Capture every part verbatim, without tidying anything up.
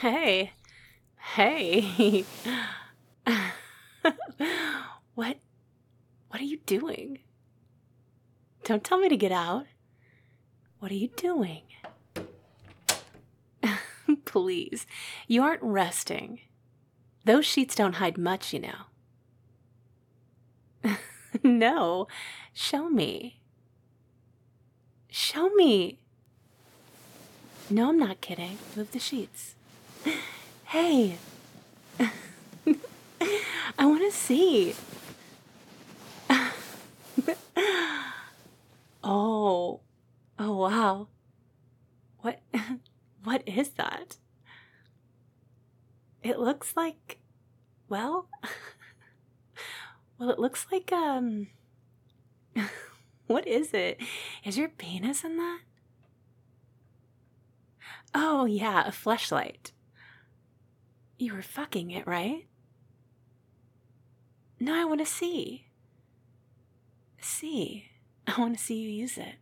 Hey, hey. What what are you doing? Don't tell me to get out. What are you doing? Please, you aren't resting. Those sheets don't hide much, you know. No, show me. Show me. No, I'm not kidding. Move the sheets. Hey. I want to see. Oh. Oh, wow. What what is that? It looks like, well, well, it looks like um what is it? Is your penis in that? Oh, yeah, a fleshlight. You were fucking it, right? No, I want to see. See. I want to see you use it.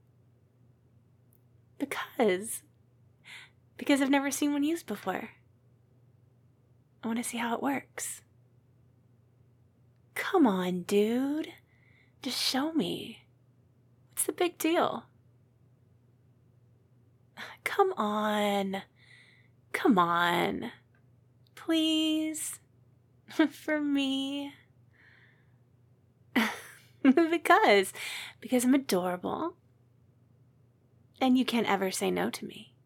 Because. Because I've never seen one used before. I want to see how it works. Come on, dude. Just show me. What's the big deal? Come on. Come on. Please. For me. because. Because I'm adorable. And you can't ever say no to me.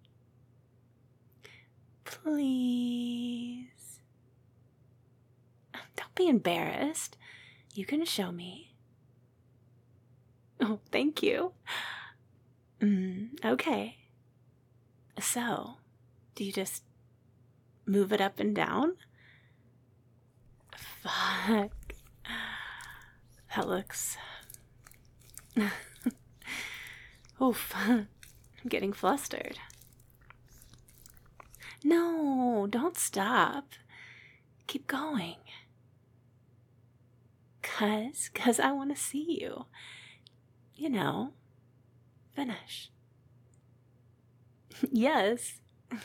Please. Don't be embarrassed. You can show me. Oh, thank you. Mm, okay. So, do you just move it up and down? Fuck. That looks... Oof. I'm getting flustered. No, don't stop. Keep going. Cause, cause I want to see you. You know, finish. Yes.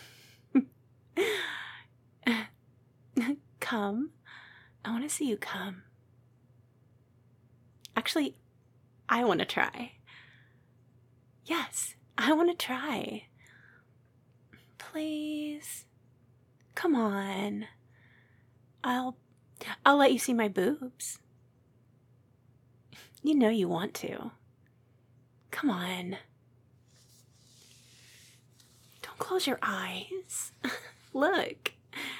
Come. I want to see you come. Actually, I want to try. Yes, I want to try. Please. Come on. I'll I'll let you see my boobs. You know you want to. Come on. Don't close your eyes. Look.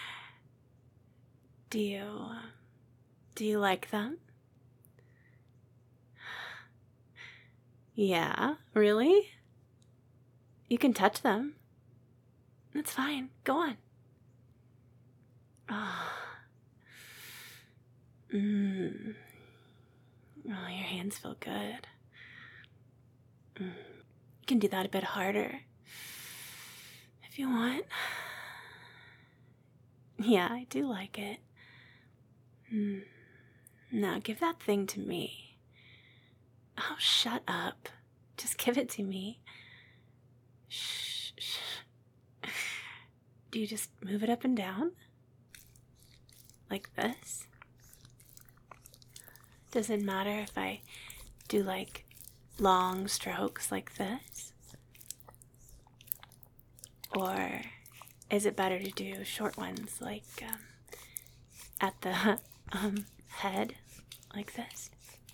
Do you do you like them? Yeah, really? You can touch them. That's fine. Go on. Oh. Mmm. Oh, your hands feel good. Mm. You can do that a bit harder. If you want. Yeah, I do like it. Mm. Now, give that thing to me. Oh, shut up. Just give it to me. Shh, shh. Do you just move it up and down? Like this? Doesn't matter if I do like long strokes like this? Or is it better to do short ones like um, at the um, head like this?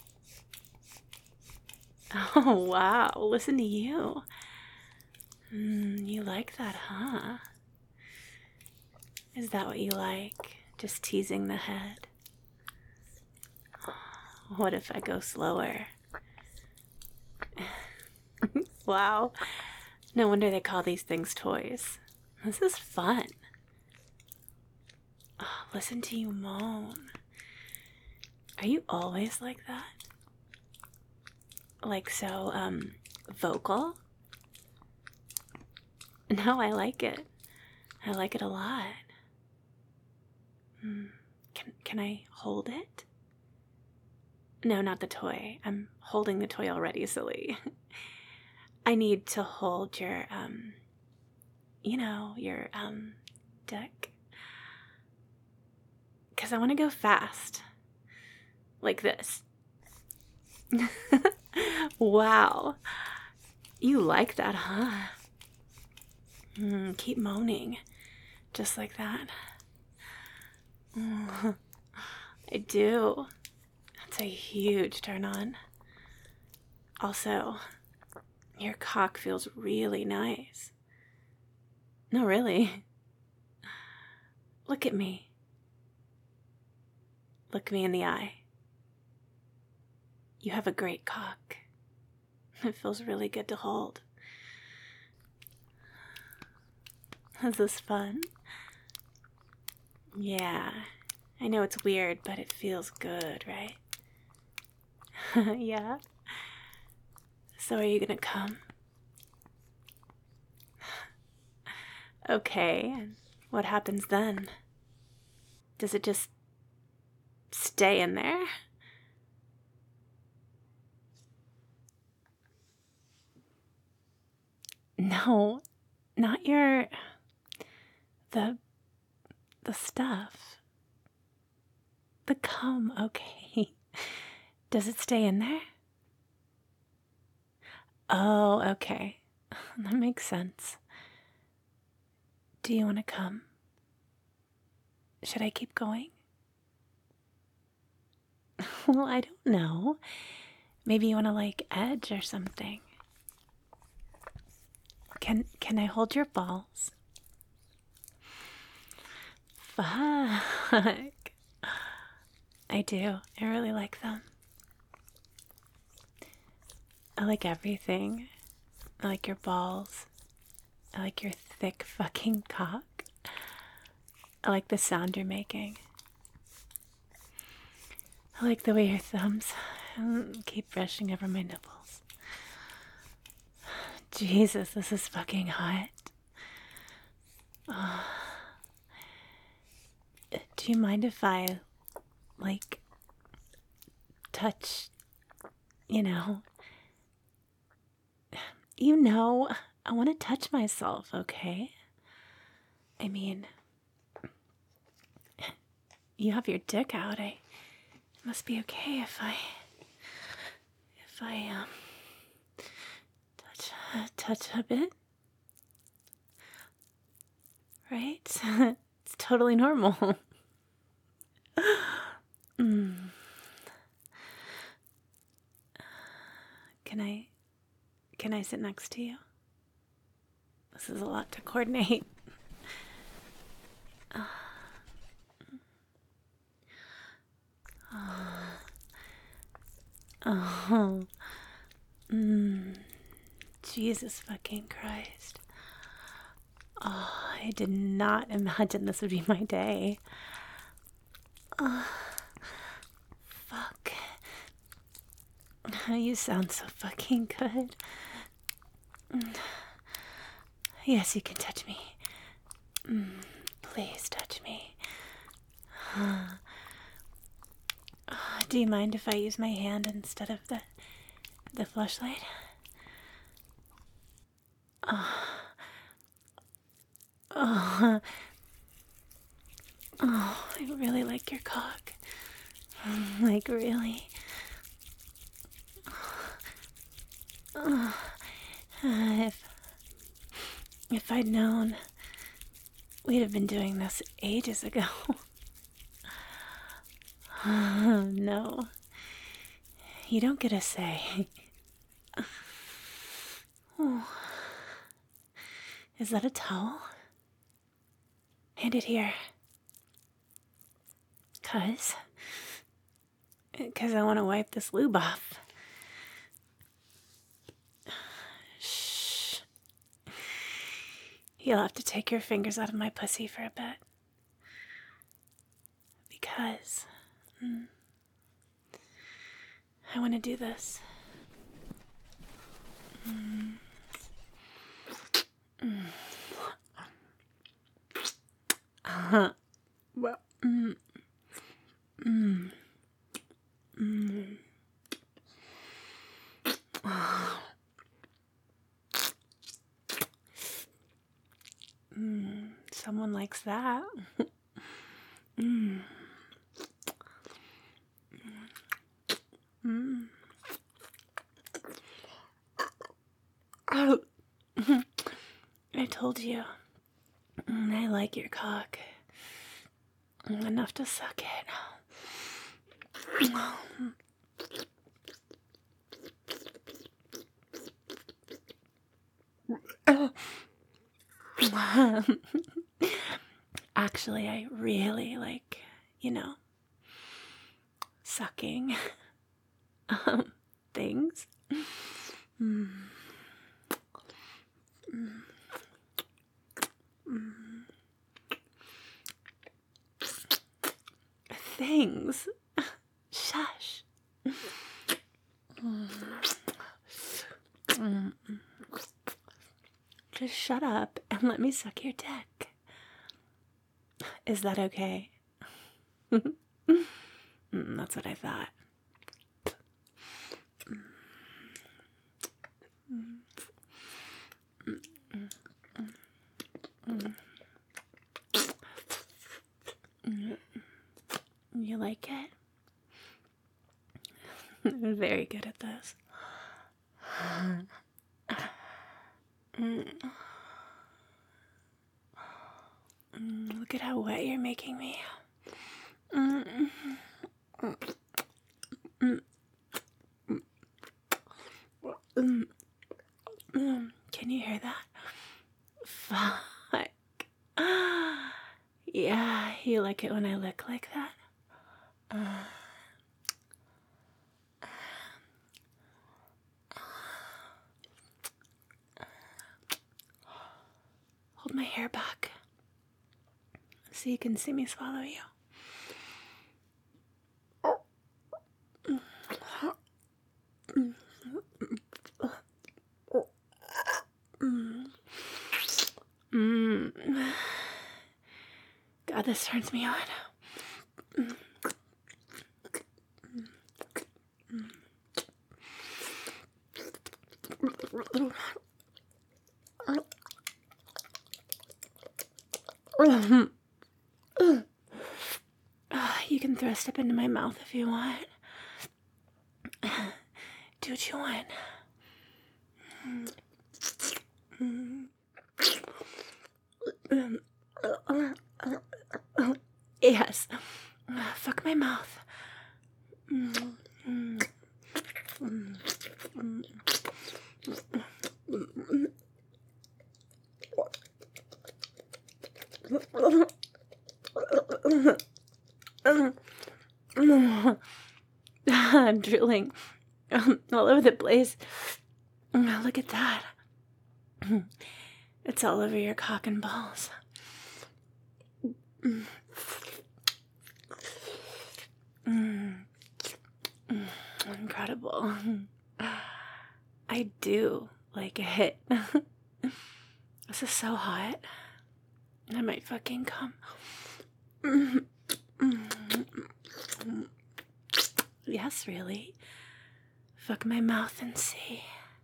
Oh, wow. Listen to you. Mm, you like that, huh? Is that what you like? Just teasing the head? What if I go slower? Wow. No wonder they call these things toys. This is fun. Oh, listen to you moan. Are you always like that? Like so, um, vocal? No, I like it. I like it a lot. Hmm. Can, can I hold it? No, not the toy. I'm holding the toy already, silly. I need to hold your, um, you know, your, um, dick. Because I want to go fast. Like this. Wow. You like that, huh? Mm, keep moaning. Just like that. Mm, I do. That's a huge turn on. Also, your cock feels really nice. No, really. Look at me. Look me in the eye. You have a great cock. It feels really good to hold. Is this fun? Yeah. I know it's weird, but it feels good, right? Yeah? So are you gonna come? Okay, and what happens then? Does it just stay in there? No, not your... the... the stuff. The cum, okay. Does it stay in there? Oh, okay. That makes sense. Do you want to come? Should I keep going? Well, I don't know. Maybe you want to, like, edge or something. Can can I hold your balls? Fuck. I do. I really like them. I like everything. I like your balls. I like your thick fucking cock. I like the sound you're making. I like the way your thumbs keep brushing over my nipples. Jesus, this is fucking hot. Oh. Do you mind if I, like, touch, you know? You know, I want to touch myself, okay? I mean, you have your dick out. I it must be okay if I, if I, um, touch, uh, touch a bit. Right? It's totally normal. mm. Can I, can I sit next to you? This is a lot to coordinate. Uh, oh. Oh. Mm. Jesus fucking Christ. Oh, I did not imagine this would be my day. Oh, fuck. You sound so fucking good. Yes, you can touch me. Mm, please touch me. Uh, do you mind if I use my hand instead of the the flashlight? Oh. Oh. Oh, I really like your cock. Like, really. Oh. Uh, if if I'd known, we'd have been doing this ages ago. Oh, no. You don't get a say. Oh. Is that a towel? Hand it here. Cause... Cause I want to wipe this lube off. Shh. You'll have to take your fingers out of my pussy for a bit. Because... Mm, I want to do this. Mm. Mm. Uh-huh. Well, mm. Mm. Mm. Oh. Mm. So someone likes that. mm. Mm. Oh. I told you. I like your cock. Enough to suck it. Actually, I really like, you know, sucking um, things. Mm. Mm. Mm. Things. Shush. Mm. Mm. Just shut up and let me suck your dick. Is that okay? mm, that's what I thought. Mm. Mm. Mm. Mm. You like it? I'm very good at this. Mm. Mm, look at how wet you're making me. Mm. Mm. Mm. Mm. Mm. Can you hear that? Fuck. Yeah, you like it when I lick like that? Uh. Hold my hair back so you can see me swallow you. Mm. God, this turns me on. You can throw a step into my mouth if you want. Do what you want. Yes. Fuck my mouth. I'm drooling um, all over the place. Look at that. It's all over your cock and balls. Mm. Mm. Mm. Incredible. I do like it. This is so hot. I might fucking come. Yes, really. Fuck my mouth and see.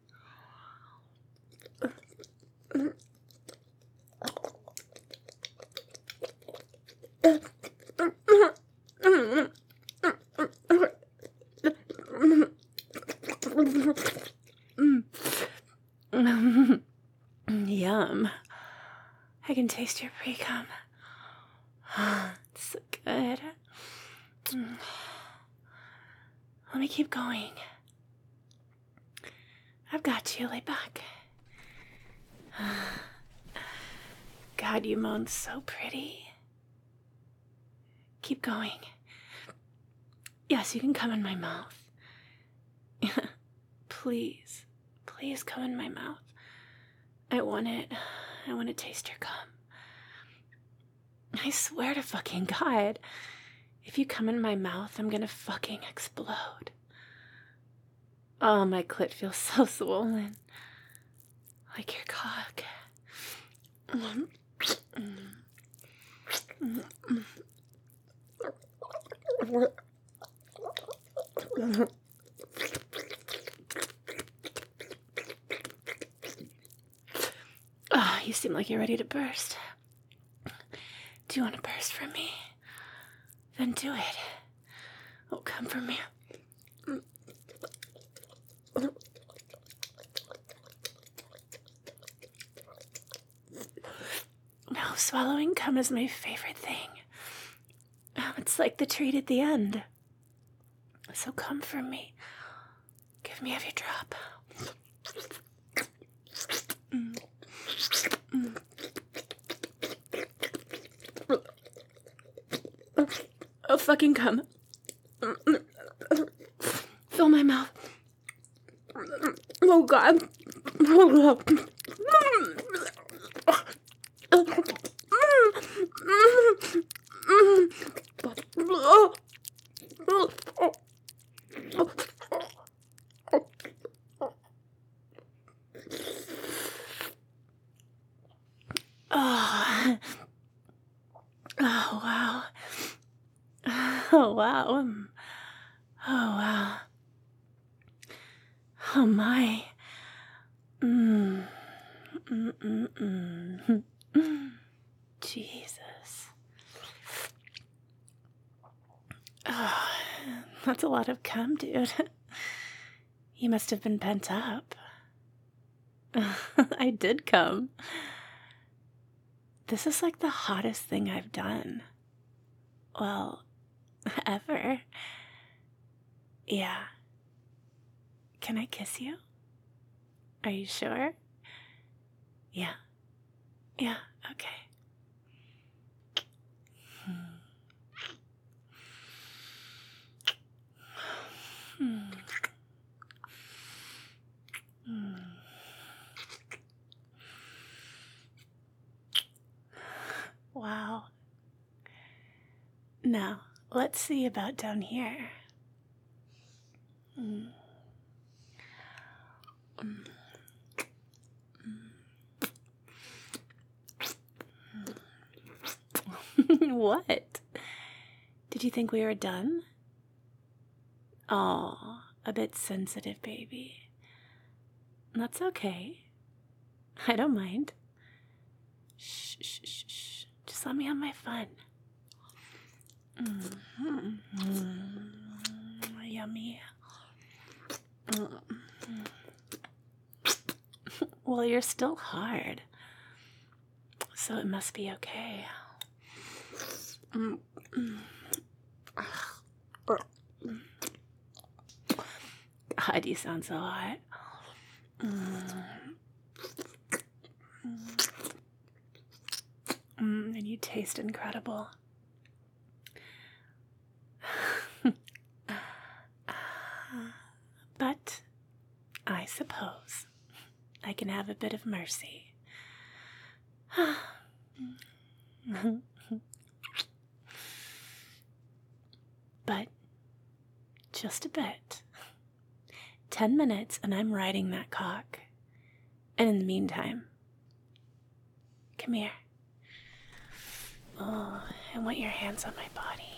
Yum. I can taste your pre-cum. It's so good. Let me keep going. I've got you. Lay back. God, you moan so pretty. Keep going. Yes, you can come in my mouth. Please, please come in my mouth. I want it. I want to taste your cum. I swear to fucking God, if you come in my mouth, I'm gonna fucking explode. Oh, my clit feels so swollen. Like your cock. Oh, you seem like you're ready to burst. Do you want to burst from me? Then do it. Oh, come for me. No, swallowing cum is my favorite thing. It's like the treat at the end. So come for me. Give me every drop. Mm. Mm. Oh, fucking come. Fill my mouth. Oh, God. Oh, God. Oh, oh wow. Oh, wow. Oh, wow. Oh, my. Mm. Mm, mm, mm. Jesus. Oh, that's a lot of cum, dude. You must have been pent up. I did come. This is like the hottest thing I've done. Well, ever. Yeah. Can I kiss you? Are you sure? Yeah. Yeah, okay. Hmm. Hmm. Wow. Now, let's see about down here. Mm. Mm. Mm. What? Did you think we were done? Aw, a bit sensitive, baby. That's okay. I don't mind. Shh, shh, shh, shh. Just let me have my fun. Mm-hmm. Mm-hmm. Yummy. Mm-hmm. Well, you're still hard, so it must be okay. Mm-hmm. God, you sound so hot. Mm. Mm, and you taste incredible. But I suppose I can have a bit of mercy. But just a bit. Ten minutes and I'm riding that cock. And in the meantime, come here. Oh, I want your hands on my body.